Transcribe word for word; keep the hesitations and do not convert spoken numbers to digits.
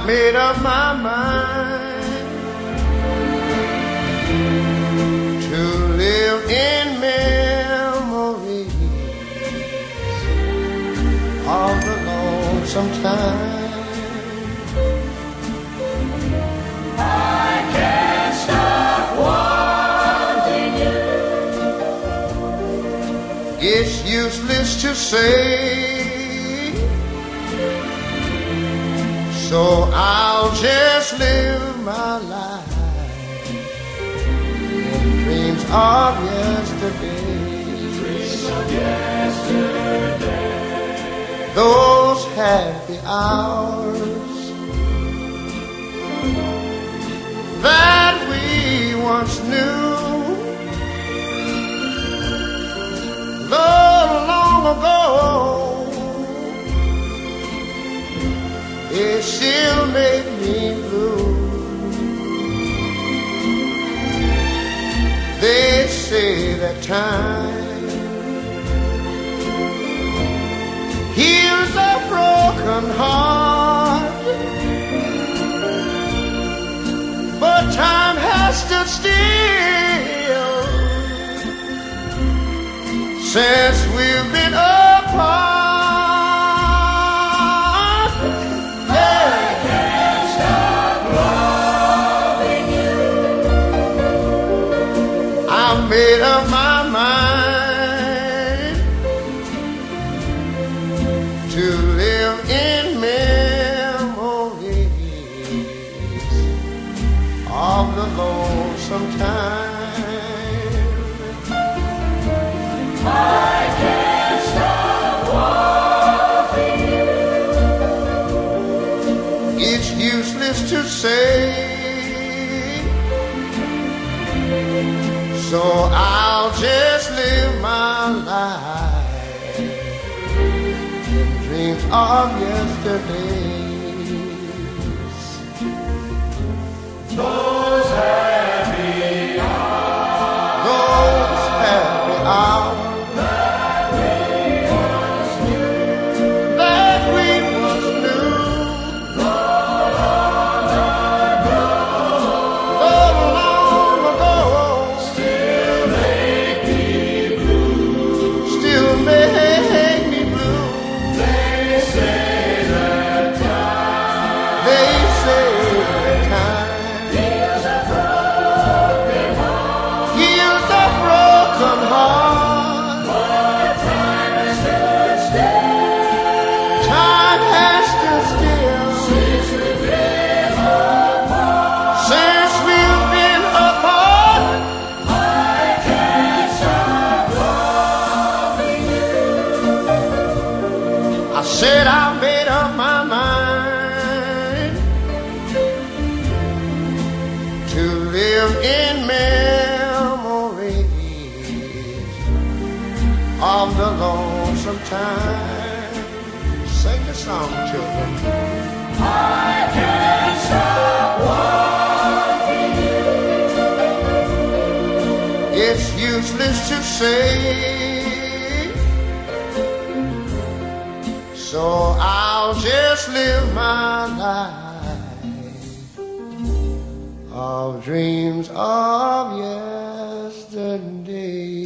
I've made up my mind to live in memories of the lonesome time. I can't stop wanting you. It's useless to say, so I'll just live my life in dreams of yesterday. Dreams of yesterday. Those happy hours that we once knew, long, long ago. It still make me blue. They say that time heals a broken heart, but time has stood still since we've been apart. Made up my mind to live in memories of the lonesome time. I can't stop wanting you. It's useless to say, so I'll just live my life in dreams of yesterdays. Those happy hours, those happy hours that we once knew, that we once knew, long ago, long, long ago. still make me blue. Still make me blue. They say that time They say that time heals a broken heart, heals a broken heart. but time has stood still Time has stood still since we've been apart. since we've been apart. I can't stop loving you. I said I made up my mind to live in memories of the lonesome time. Sing the song, children. I can't stop wanting you. It's useless to say, so I'll just live my life of dreams of yesterday.